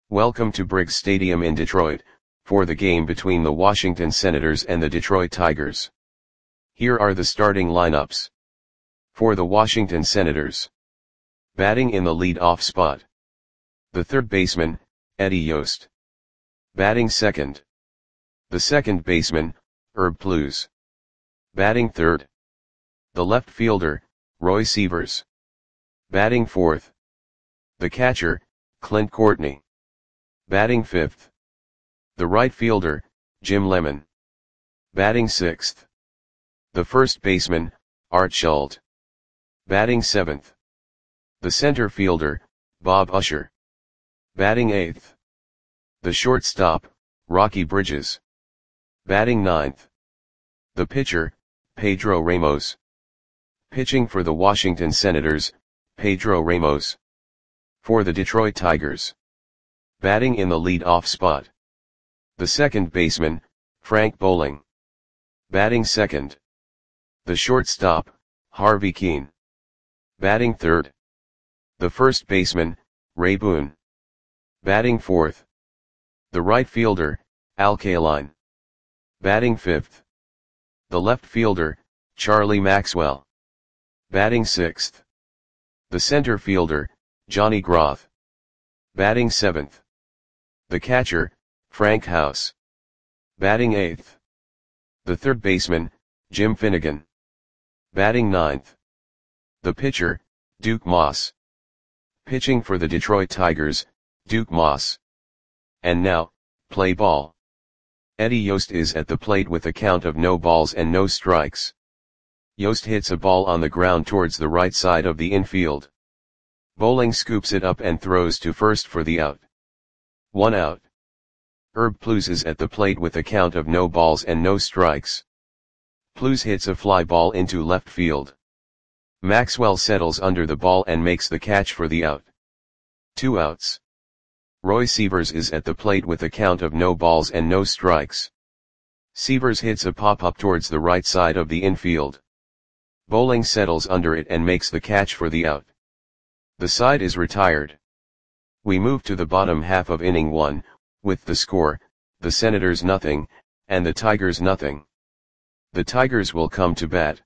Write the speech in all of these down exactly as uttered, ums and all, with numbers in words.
Welcome to Briggs Stadium in Detroit, for the game between the Washington Senators and the Detroit Tigers. Here are the starting lineups. For the Washington Senators. Batting in the lead-off spot. The third baseman, Eddie Yost. Batting second. The second baseman, Herb Pluse. Batting third. The left fielder, Roy Sievers. Batting fourth. The catcher, Clint Courtney. Batting fifth. The right fielder, Jim Lemon. Batting sixth. The first baseman, Art Schultz. Batting seventh. The center fielder, Bob Usher. Batting eighth. The shortstop, Rocky Bridges. Batting ninth. The pitcher, Pedro Ramos. Pitching for the Washington Senators, Pedro Ramos. For the Detroit Tigers. Batting in the lead-off spot. The second baseman, Frank Bowling. Batting second. The shortstop, Harvey Kuenn. Batting third. The first baseman, Ray Boone. Batting fourth. The right fielder, Al Kaline. Batting fifth. The left fielder, Charlie Maxwell. Batting sixth. The center fielder, Johnny Groth. Batting seventh. The catcher, Frank House. Batting eighth. The third baseman, Jim Finnegan. Batting ninth. The pitcher, Duke Moss. Pitching for the Detroit Tigers, Duke Moss. And now, play ball. Eddie Yost is at the plate with a count of no balls and no strikes. Yost hits a ball on the ground towards the right side of the infield. Bowling scoops it up and throws to first for the out. One out. Herb Pluse is at the plate with a count of no balls and no strikes. Pluse hits a fly ball into left field. Maxwell settles under the ball and makes the catch for the out. Two outs. Roy Sievers is at the plate with a count of no balls and no strikes. Sievers hits a pop-up towards the right side of the infield. Bowling settles under it and makes the catch for the out. The side is retired. We move to the bottom half of inning one, with the score, the Senators nothing, and the Tigers nothing. The Tigers will come to bat.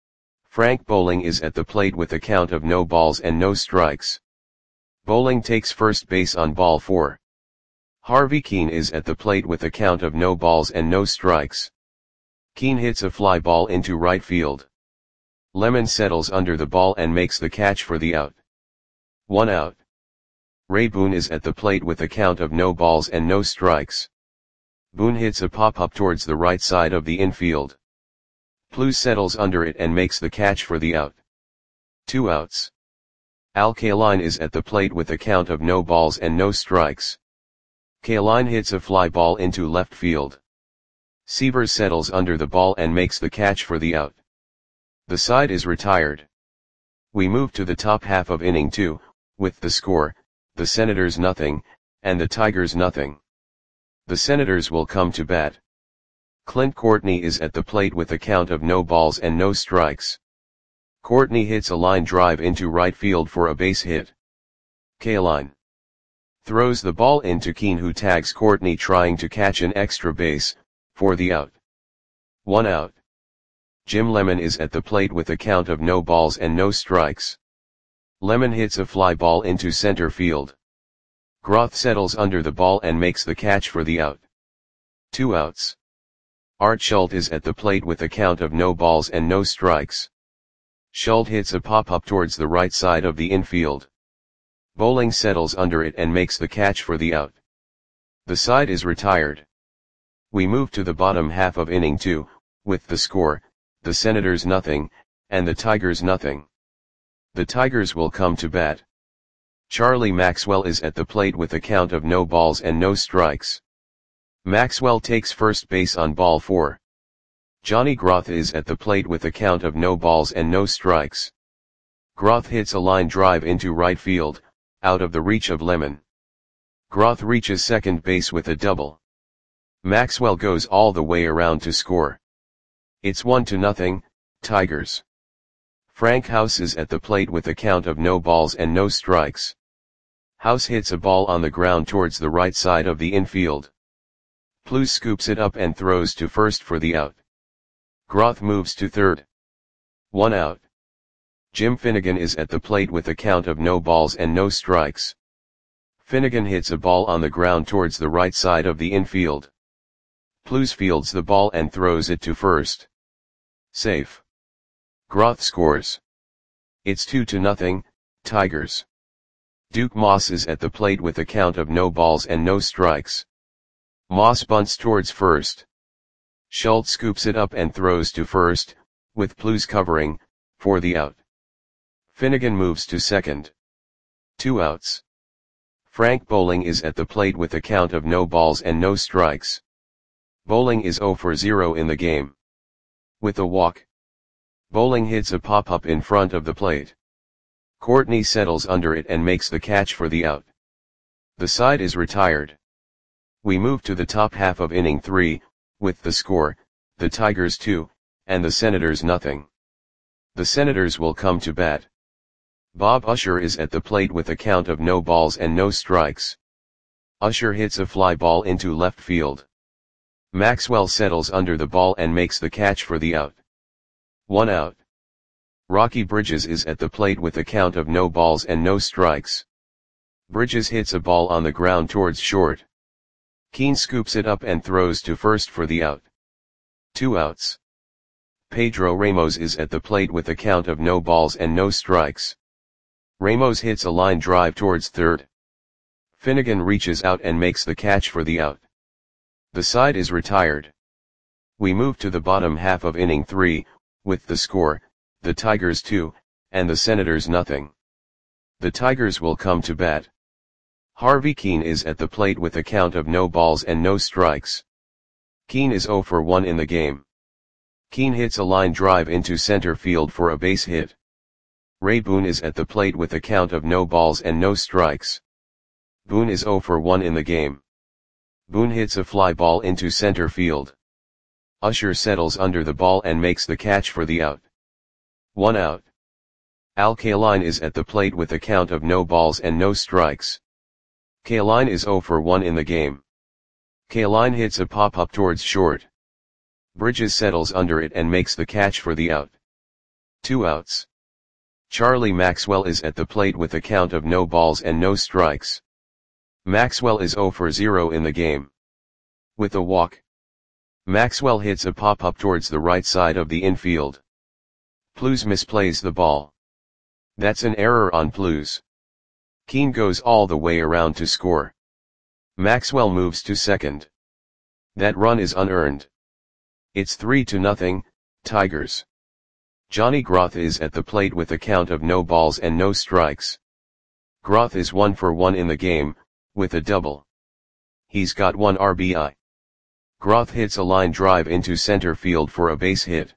Frank Bowling is at the plate with a count of no balls and no strikes. Bowling takes first base on ball four. Harvey Kuenn is at the plate with a count of no balls and no strikes. Kuenn hits a fly ball into right field. Lemon settles under the ball and makes the catch for the out. One out. Ray Boone is at the plate with a count of no balls and no strikes. Boone hits a pop-up towards the right side of the infield. Pluse settles under it and makes the catch for the out. Two outs. Al Kaline is at the plate with a count of no balls and no strikes. Kaline hits a fly ball into left field. Sievers settles under the ball and makes the catch for the out. The side is retired. We move to the top half of inning two, with the score, the Senators nothing, and the Tigers nothing. The Senators will come to bat. Clint Courtney is at the plate with a count of no balls and no strikes. Courtney hits a line drive into right field for a base hit. Kaline throws the ball into Kuenn, who tags Courtney trying to catch an extra base, for the out. One out. Jim Lemon is at the plate with a count of no balls and no strikes. Lemon hits a fly ball into center field. Groth settles under the ball and makes the catch for the out. Two outs. Art Schultz is at the plate with a count of no balls and no strikes. Schultz hits a pop-up towards the right side of the infield. Bowling settles under it and makes the catch for the out. The side is retired. We move to the bottom half of inning two, with the score, the Senators nothing, and the Tigers nothing. The Tigers will come to bat. Charlie Maxwell is at the plate with a count of no balls and no strikes. Maxwell takes first base on ball four. Johnny Groth is at the plate with a count of no balls and no strikes. Groth hits a line drive into right field, out of the reach of Lemon. Groth reaches second base with a double. Maxwell goes all the way around to score. It's one to nothing, Tigers. Frank House is at the plate with a count of no balls and no strikes. House hits a ball on the ground towards the right side of the infield. Plews scoops it up and throws to first for the out. Groth moves to third. One out. Jim Finnegan is at the plate with a count of no balls and no strikes. Finnegan hits a ball on the ground towards the right side of the infield. Plews fields the ball and throws it to first. Safe. Groth scores. It's two to nothing, Tigers. Duke Moss is at the plate with a count of no balls and no strikes. Moss bunts towards first. Schultz scoops it up and throws to first, with Plews covering, for the out. Finnegan moves to second. Two outs. Frank Bowling is at the plate with a count of no balls and no strikes. Bowling is zero for zero in the game. With a walk, Bowling hits a pop-up in front of the plate. Courtney settles under it and makes the catch for the out. The side is retired. We move to the top half of inning three, with the score, the Tigers two, and the Senators nothing. The Senators will come to bat. Bob Usher is at the plate with a count of no balls and no strikes. Usher hits a fly ball into left field. Maxwell settles under the ball and makes the catch for the out. One out. Rocky Bridges is at the plate with a count of no balls and no strikes. Bridges hits a ball on the ground towards short. Keane scoops it up and throws to first for the out. Two outs. Pedro Ramos is at the plate with a count of no balls and no strikes. Ramos hits a line drive towards third. Finnegan reaches out and makes the catch for the out. The side is retired. We move to the bottom half of inning three, with the score, the Tigers two, and the Senators nothing. The Tigers will come to bat. Harvey Keane is at the plate with a count of no balls and no strikes. Keane is zero for one in the game. Keane hits a line drive into center field for a base hit. Ray Boone is at the plate with a count of no balls and no strikes. Boone is zero for one in the game. Boone hits a fly ball into center field. Usher settles under the ball and makes the catch for the out. One out. Al Kaline is at the plate with a count of no balls and no strikes. Kaline is zero for one in the game. Kaline hits a pop-up towards short. Bridges settles under it and makes the catch for the out. Two outs. Charlie Maxwell is at the plate with a count of no balls and no strikes. Maxwell is zero for zero in the game. With a walk, Maxwell hits a pop-up towards the right side of the infield. Plews misplays the ball. That's an error on Plews. Keane goes all the way around to score. Maxwell moves to second. That run is unearned. It's three to nothing, Tigers. Johnny Groth is at the plate with a count of no balls and no strikes. Groth is one for one in the game, with a double. He's got one R B I. Groth hits a line drive into center field for a base hit.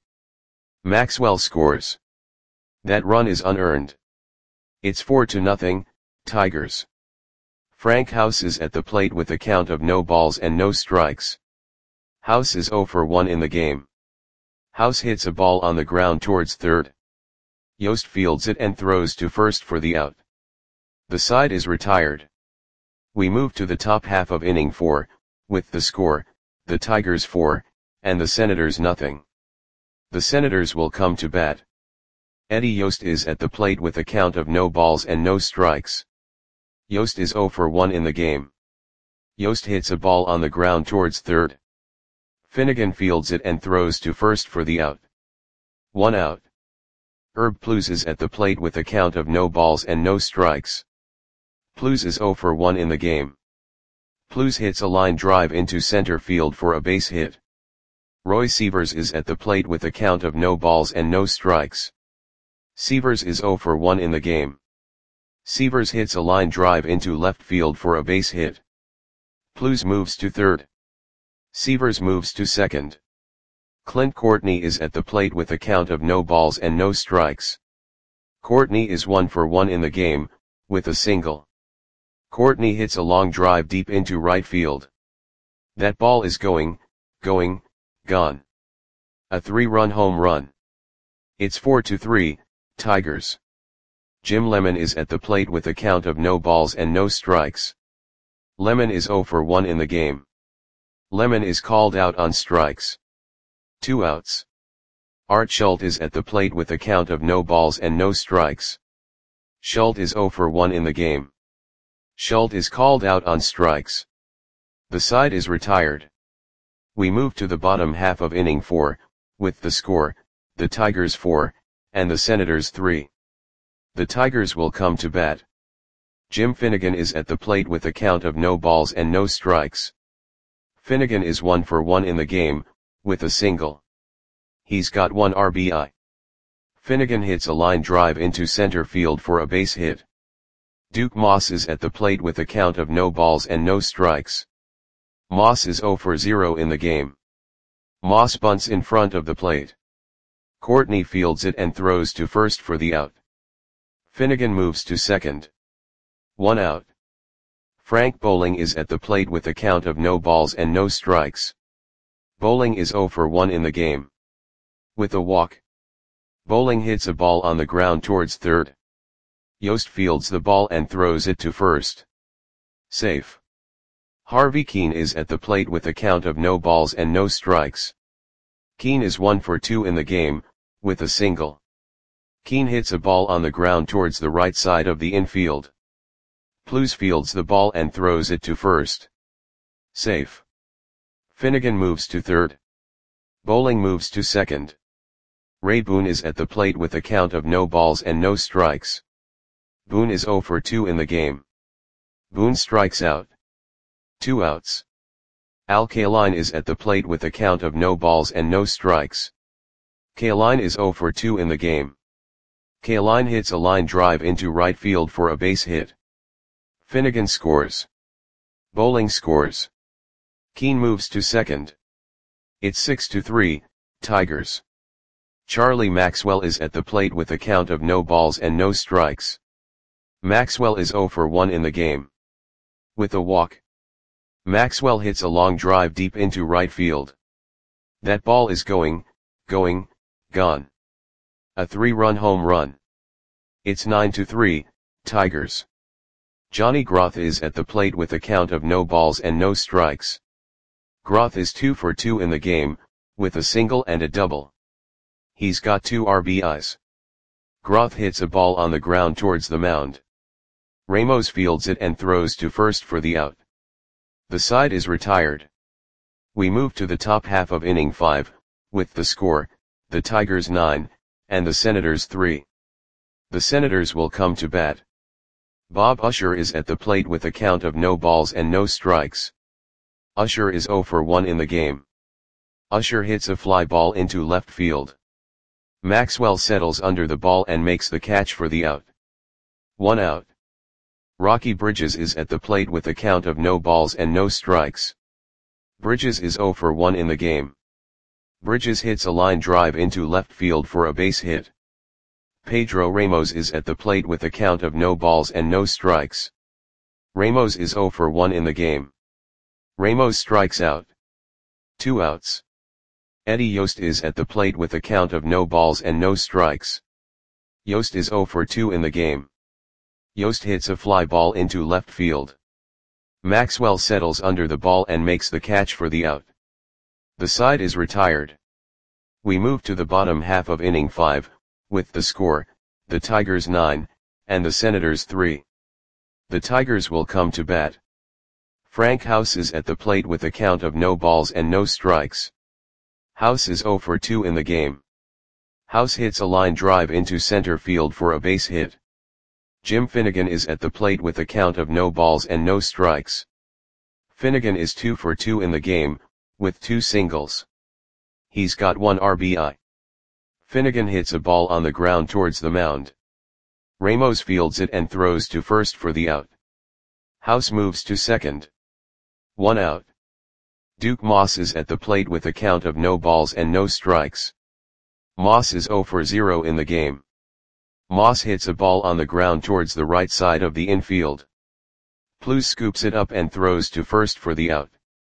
Maxwell scores. That run is unearned. It's four to nothing, Tigers. Frank House is at the plate with a count of no balls and no strikes. House is zero for one in the game. House hits a ball on the ground towards third. Yost fields it and throws to first for the out. The side is retired. We move to the top half of inning four, with the score, the Tigers four, and the Senators nothing. The Senators will come to bat. Eddie Yost is at the plate with a count of no balls and no strikes. Yost is zero for one in the game. Yost hits a ball on the ground towards third. Finnegan fields it and throws to first for the out. One out. Herb Plews is at the plate with a count of no balls and no strikes. Plews is zero for one in the game. Plews hits a line drive into center field for a base hit. Roy Sievers is at the plate with a count of no balls and no strikes. Sievers is zero for one in the game. Sievers hits a line drive into left field for a base hit. Plews moves to third. Sievers moves to second. Clint Courtney is at the plate with a count of no balls and no strikes. Courtney is one for one in the game, with a single. Courtney hits a long drive deep into right field. That ball is going, going, gone. A three-run home run. It's four to three, Tigers. Jim Lemon is at the plate with a count of no balls and no strikes. Lemon is zero for one in the game. Lemon is called out on strikes. Two outs. Art Schult is at the plate with a count of no balls and no strikes. Schult is zero for one in the game. Schult is called out on strikes. The side is retired. We move to the bottom half of inning four, with the score, the Tigers four, and the Senators three. The Tigers will come to bat. Jim Finnegan is at the plate with a count of no balls and no strikes. Finnegan is one for one in the game, with a single. He's got one R B I. Finnegan hits a line drive into center field for a base hit. Duke Moss is at the plate with a count of no balls and no strikes. Moss is zero for zero in the game. Moss bunts in front of the plate. Courtney fields it and throws to first for the out. Finnegan moves to second. One out. Frank Bowling is at the plate with a count of no balls and no strikes. Bowling is zero for one in the game. With a walk. Bowling hits a ball on the ground towards third. Yost fields the ball and throws it to first. Safe. Harvey Keene is at the plate with a count of no balls and no strikes. Keene is one for two in the game, with a single. Keene hits a ball on the ground towards the right side of the infield. Plews fields the ball and throws it to first. Safe. Finnegan moves to third. Bowling moves to second. Ray Boone is at the plate with a count of no balls and no strikes. Boone is zero for two in the game. Boone strikes out. Two outs. Al Kaline is at the plate with a count of no balls and no strikes. Kaline is zero for two in the game. Kaline hits a line drive into right field for a base hit. Finnegan scores. Bowling scores. Keene moves to second. It's six to three, Tigers. Charlie Maxwell is at the plate with a count of no balls and no strikes. Maxwell is zero for one in the game. With a walk. Maxwell hits a long drive deep into right field. That ball is going, going, gone. A three-run home run. It's nine to three, Tigers. Johnny Groth is at the plate with a count of no balls and no strikes. Groth is two for two in the game, with a single and a double. He's got two R B Is. Groth hits a ball on the ground towards the mound. Ramos fields it and throws to first for the out. The side is retired. We move to the top half of inning five, with the score, the Tigers nine, and the Senators three. The Senators will come to bat. Bob Usher is at the plate with a count of no balls and no strikes. Usher is zero for one in the game. Usher hits a fly ball into left field. Maxwell settles under the ball and makes the catch for the out. One out. Rocky Bridges is at the plate with a count of no balls and no strikes. Bridges is zero for one in the game. Bridges hits a line drive into left field for a base hit. Pedro Ramos is at the plate with a count of no balls and no strikes. Ramos is zero for one in the game. Ramos strikes out. Two outs. Eddie Yost is at the plate with a count of no balls and no strikes. Yost is zero for two in the game. Yost hits a fly ball into left field. Maxwell settles under the ball and makes the catch for the out. The side is retired. We move to the bottom half of inning five, with the score, the Tigers nine, and the Senators three. The Tigers will come to bat. Frank House is at the plate with a count of no balls and no strikes. House is zero for two in the game. House hits a line drive into center field for a base hit. Jim Finnegan is at the plate with a count of no balls and no strikes. Finnegan is two for two in the game, with two singles. He's got one R B I. Finnegan hits a ball on the ground towards the mound. Ramos fields it and throws to first for the out. House moves to second. One out. Duke Moss is at the plate with a count of no balls and no strikes. Moss is zero for zero in the game. Moss hits a ball on the ground towards the right side of the infield. Plews scoops it up and throws to first for the out.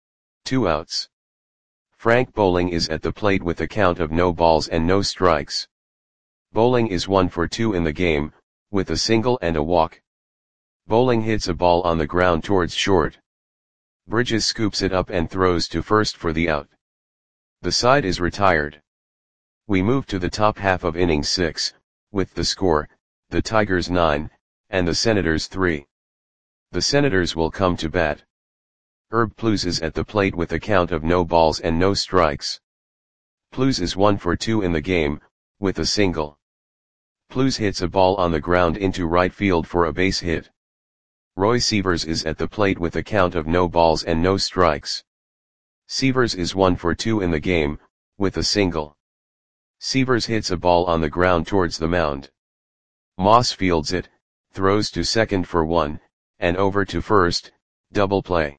Two outs. Frank Bowling is at the plate with a count of no balls and no strikes. Bowling is one for two in the game, with a single and a walk. Bowling hits a ball on the ground towards short. Bridges scoops it up and throws to first for the out. The side is retired. We move to the top half of inning six, with the score, the Tigers nine, and the Senators three. The Senators will come to bat. Herb Plews is at the plate with a count of no balls and no strikes. Plews is one for two in the game, with a single. Plews hits a ball on the ground into right field for a base hit. Roy Sievers is at the plate with a count of no balls and no strikes. Sievers is one for two in the game, with a single. Sievers hits a ball on the ground towards the mound. Moss fields it, throws to second for one, and over to first, double play.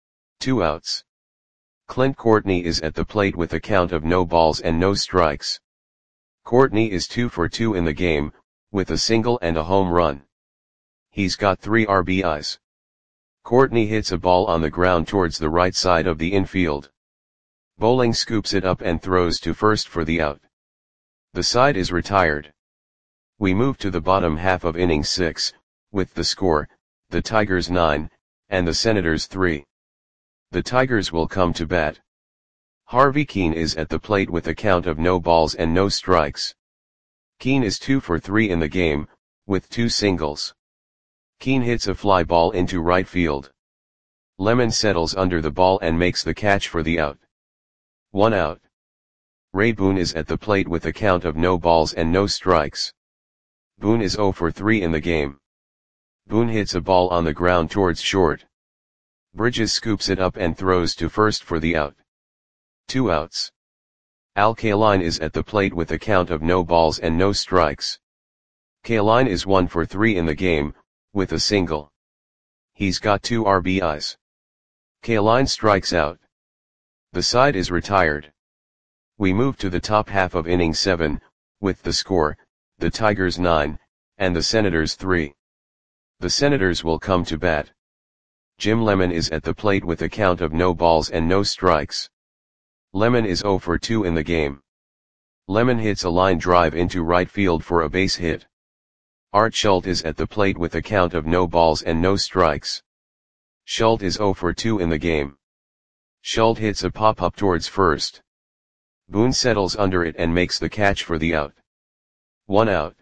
Two outs. Clint Courtney is at the plate with a count of no balls and no strikes. Courtney is two for two in the game, with a single and a home run. He's got three R B Is. Courtney hits a ball on the ground towards the right side of the infield. Bowling scoops it up and throws to first for the out. The side is retired. We move to the bottom half of inning six, with the score, the Tigers nine, and the Senators three. The Tigers will come to bat. Harvey Keene is at the plate with a count of no balls and no strikes. Keene is two for three in the game, with two singles. Keene hits a fly ball into right field. Lemon settles under the ball and makes the catch for the out. One out. Ray Boone is at the plate with a count of no balls and no strikes. Boone is zero for three in the game. Boone hits a ball on the ground towards short. Bridges scoops it up and throws to first for the out. Two outs. Al Kaline is at the plate with a count of no balls and no strikes. Kaline is one for three in the game, with a single. He's got two R B Is. Kaline strikes out. The side is retired. We move to the top half of inning seven, with the score, the Tigers nine, and the Senators three. The Senators will come to bat. Jim Lemon is at the plate with a count of no balls and no strikes. Lemon is zero for two in the game. Lemon hits a line drive into right field for a base hit. Art Schult is at the plate with a count of no balls and no strikes. Schult is zero for two in the game. Schult hits a pop-up towards first. Boone settles under it and makes the catch for the out. One out.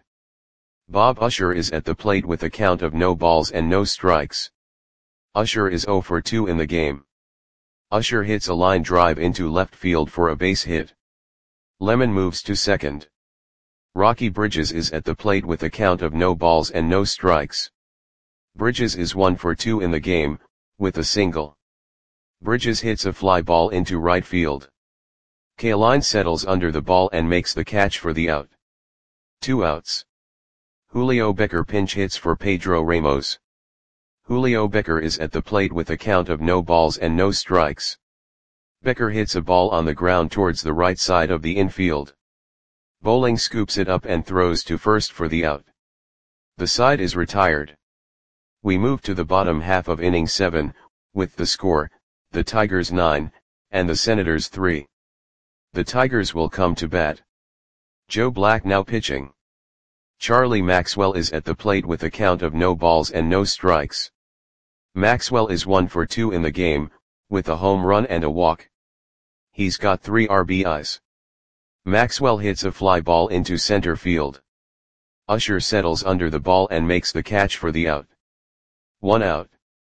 Bob Usher is at the plate with a count of no balls and no strikes. Usher is zero for two in the game. Usher hits a line drive into left field for a base hit. Lemon moves to second. Rocky Bridges is at the plate with a count of no balls and no strikes. Bridges is one for two in the game, with a single. Bridges hits a fly ball into right field. Kaline settles under the ball and makes the catch for the out. Two outs. Julio Becker pinch hits for Pedro Ramos. Julio Becker is at the plate with a count of no balls and no strikes. Becker hits a ball on the ground towards the right side of the infield. Bowling scoops it up and throws to first for the out. The side is retired. We move to the bottom half of inning seven, with the score, the Tigers nine, and the Senators three. The Tigers will come to bat. Joe Black now pitching. Charlie Maxwell is at the plate with a count of no balls and no strikes. Maxwell is one for two in the game, with a home run and a walk. He's got three R B Is. Maxwell hits a fly ball into center field. Usher settles under the ball and makes the catch for the out. One out.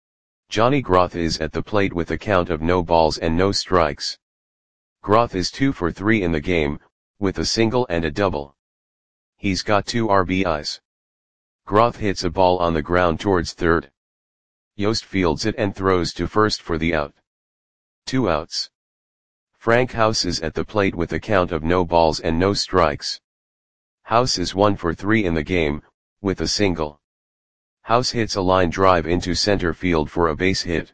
Johnny Groth is at the plate with a count of no balls and no strikes. Groth is two for three in the game, with a single and a double. He's got two R B Is. Groth hits a ball on the ground towards third. Yost fields it and throws to first for the out. Two outs. Frank House is at the plate with a count of no balls and no strikes. House is one for three in the game, with a single. House hits a line drive into center field for a base hit.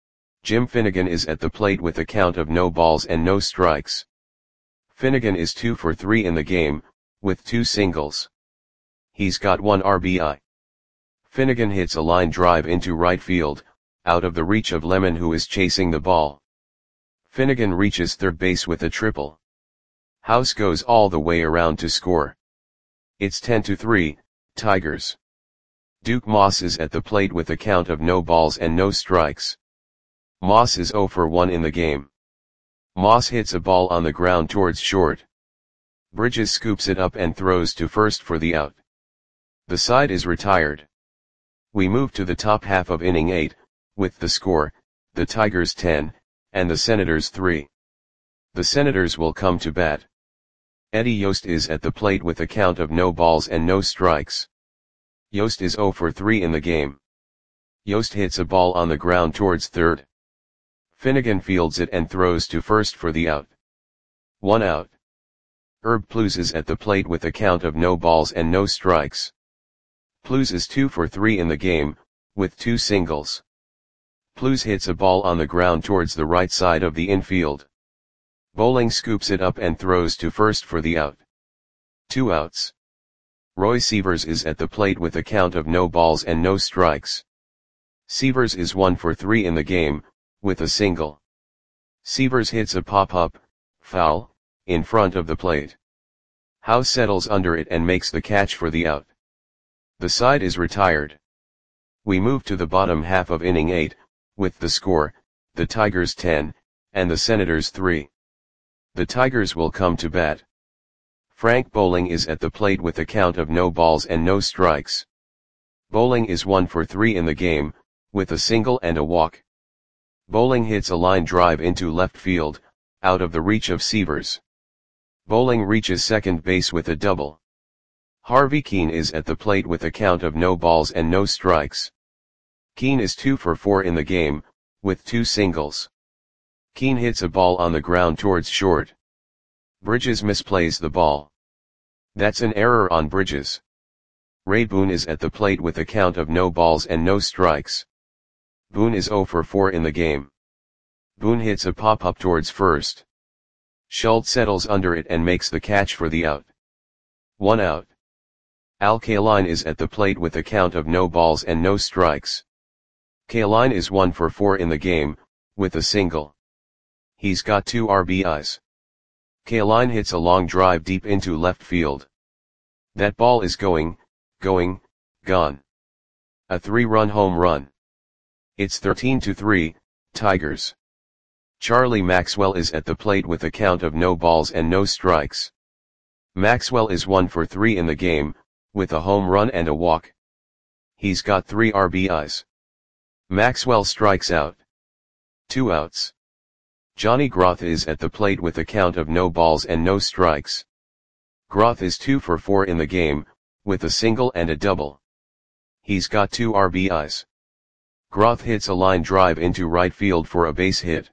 Jim Finnegan is at the plate with a count of no balls and no strikes. Finnegan is two for three in the game, with two singles. He's got one R B I. Finnegan hits a line drive into right field, out of the reach of Lemon who is chasing the ball. Finnegan reaches third base with a triple. House goes all the way around to score. It's ten to three, Tigers. Duke Moss is at the plate with a count of no balls and no strikes. Moss is zero for one in the game. Moss hits a ball on the ground towards short. Bridges scoops it up and throws to first for the out. The side is retired. We move to the top half of inning eight, with the score, the Tigers ten, and the Senators three. The Senators will come to bat. Eddie Yost is at the plate with a count of no balls and no strikes. Yost is zero for three in the game. Yost hits a ball on the ground towards third. Finnegan fields it and throws to first for the out. One out. Herb Plews is at the plate with a count of no balls and no strikes. Plews is two for three in the game, with two singles. Plews hits a ball on the ground towards the right side of the infield. Bowling scoops it up and throws to first for the out. Two outs. Roy Sievers is at the plate with a count of no balls and no strikes. Sievers is one for three in the game, with a single. Sievers hits a pop-up, foul, in front of the plate. House settles under it and makes the catch for the out. The side is retired. We move to the bottom half of inning eight, with the score, the Tigers ten, and the Senators three. The Tigers will come to bat. Frank Bowling is at the plate with a count of no balls and no strikes. Bowling is one for three in the game, with a single and a walk. Bowling hits a line drive into left field, out of the reach of Sievers. Bowling reaches second base with a double. Harvey Keene is at the plate with a count of no balls and no strikes. Keene is two for four in the game, with two singles. Keene hits a ball on the ground towards short. Bridges misplays the ball. That's an error on Bridges. Ray Boone is at the plate with a count of no balls and no strikes. Boone is zero for four in the game. Boone hits a pop-up towards first. Schultz settles under it and makes the catch for the out. One out. Al Kaline is at the plate with a count of no balls and no strikes. Kaline is one for four in the game, with a single. He's got two R B Is. Kaline hits a long drive deep into left field. That ball is going, going, gone. A three-run home run. It's thirteen to three, Tigers. Charlie Maxwell is at the plate with a count of no balls and no strikes. Maxwell is one for three in the game, with a home run and a walk. He's got three R B Is. Maxwell strikes out. Two outs. Johnny Groth is at the plate with a count of no balls and no strikes. Groth is two for four in the game, with a single and a double. He's got two R B Is. Groth hits a line drive into right field for a base hit.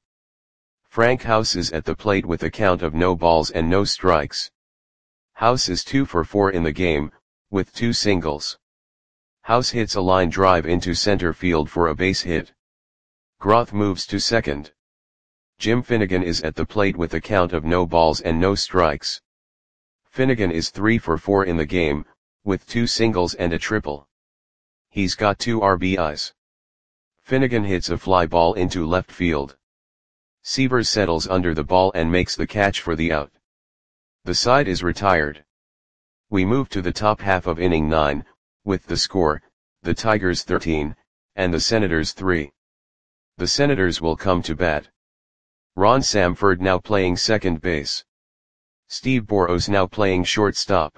Frank House is at the plate with a count of no balls and no strikes. House is two for four in the game, with two singles. House hits a line drive into center field for a base hit. Groth moves to second. Jim Finnegan is at the plate with a count of no balls and no strikes. Finnegan is three for four in the game, with two singles and a triple. He's got two R B Is. Finnegan hits a fly ball into left field. Sievers settles under the ball and makes the catch for the out. The side is retired. We move to the top half of inning nine, with the score, the Tigers thirteen, and the Senators three. The Senators will come to bat. Ron Samford now playing second base. Steve Boros now playing shortstop.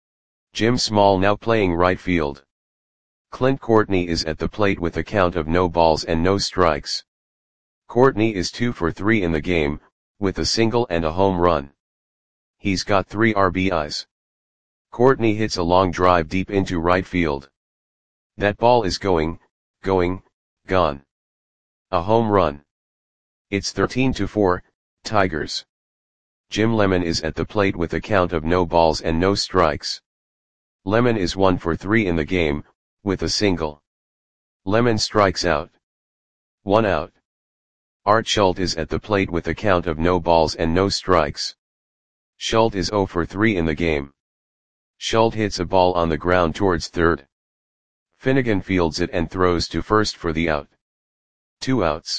Jim Small now playing right field. Clint Courtney is at the plate with a count of no balls and no strikes. Courtney is two for three in the game, with a single and a home run. He's got three R B Is. Courtney hits a long drive deep into right field. That ball is going, going, gone. A home run. It's thirteen to four, Tigers. Jim Lemon is at the plate with a count of no balls and no strikes. Lemon is one for three in the game, with a single. Lemon strikes out. One out. Art Schultz is at the plate with a count of no balls and no strikes. Schultz is zero for three in the game. Schultz hits a ball on the ground towards third. Finnegan fields it and throws to first for the out. Two outs.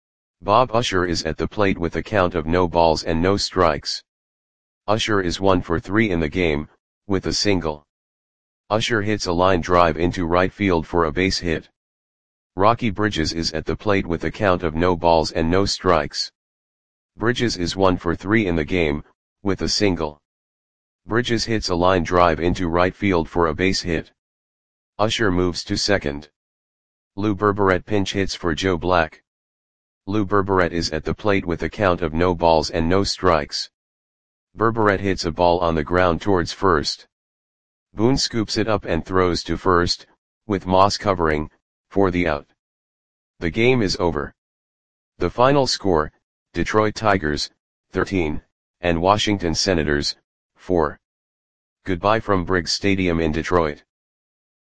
Bob Usher is at the plate with a count of no balls and no strikes. Usher is one for three in the game, with a single. Usher hits a line drive into right field for a base hit. Rocky Bridges is at the plate with a count of no balls and no strikes. Bridges is one for three in the game, with a single. Bridges hits a line drive into right field for a base hit. Usher moves to second. Lou Berberet pinch hits for Joe Black. Lou Berberet is at the plate with a count of no balls and no strikes. Berberet hits a ball on the ground towards first. Boone scoops it up and throws to first, with Moss covering, for the out. The game is over. The final score, Detroit Tigers, thirteen, and Washington Senators, four. Goodbye from Briggs Stadium in Detroit.